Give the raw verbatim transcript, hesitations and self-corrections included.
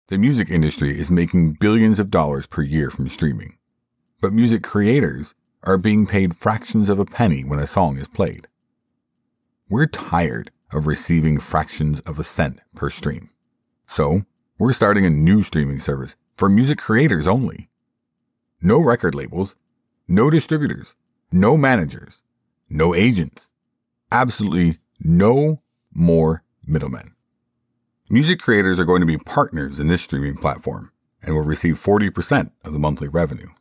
The music industry is making billions of dollars per year from streaming, but music creators are being paid fractions of a penny when a song is played. We're tired of receiving fractions of a cent per stream. So, we're starting a new streaming service for music creators only. No record labels, no distributors, no managers, no agents, absolutely no more middlemen. Music creators are going to be partners in this streaming platform and will receive forty percent of the monthly revenue.